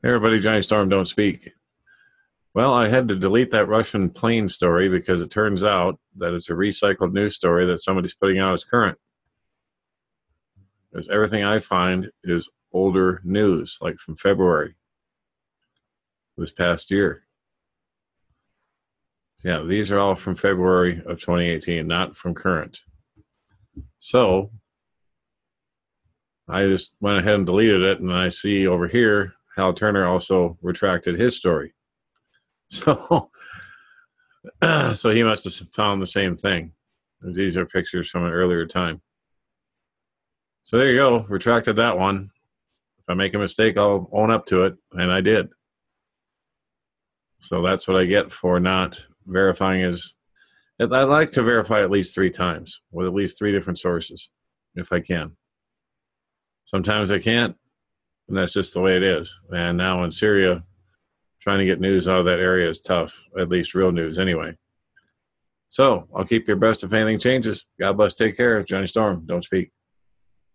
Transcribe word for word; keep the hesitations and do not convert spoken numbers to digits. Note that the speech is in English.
Hey everybody, Johnny Storm, don't speak. Well, I had to delete that Russian plane story because it turns out that it's a recycled news story that somebody's putting out as current. Because everything I find is older news, like from February this past year. Yeah, these are all from February of twenty eighteen, not from current. So I just went ahead and deleted it, and I see over here Hal Turner also retracted his story. So, so he must have found the same thing, as these are pictures from an earlier time. So there you go, retracted that one. If I make a mistake, I'll own up to it, and I did. So that's what I get for not verifying his. I like to verify at least three times with at least three different sources, if I can. Sometimes I can't, and that's just the way it is. And now in Syria, trying to get news out of that area is tough, at least real news anyway. So I'll keep you abreast if anything changes. God bless. Take care. Johnny Storm, don't speak.